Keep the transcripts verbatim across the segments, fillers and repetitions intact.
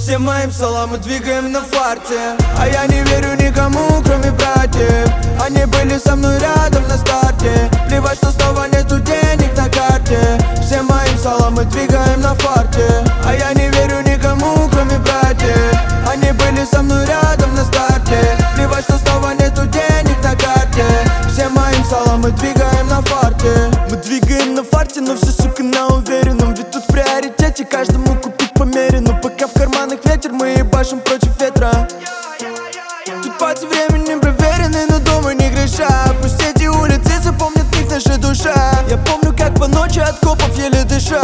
Всем моим салам мы двигаем на фарте. А я не верю никому, кроме братьев. Они были со мной рядом на старте. Плевать, что снова нету денег на карте. Всем моим салам мы двигаем на фарте. А я не верю никому, кроме братьев. Они были со мной рядом на старте. Плевать, что снова нету денег на карте. Всем моим салам мы двигаем на фарте. Мы двигаем на фарте, но все, сука, на уверенном. Ведь тут в приоритете каждому купить по мере. Но пока в карманах ветер, мы ебашим против ветра. Тут пати временем проверены, но дома не греша. Пусть эти улицы запомнят в них наша душа. Я помню, как по ночи от копов еле дыша.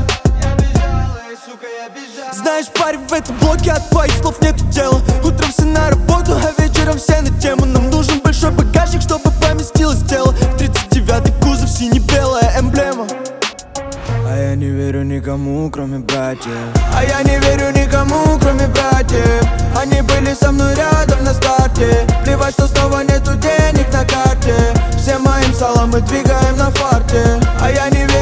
Знаешь, парень, в этом блоке от твоих слов нету дела. Утром все на работу, а вечером все на тему. Нам нужен большой багажник, чтобы поместилось тело. тридцать девятый кузов, сине-белая эмблема. А я не верю никому, кроме братьев. А я не верю никому, кроме братьев. Они были со мной рядом на старте. Плевать, что снова нету денег на карте. Всем моим салам мы двигаем на фарте. А я не верю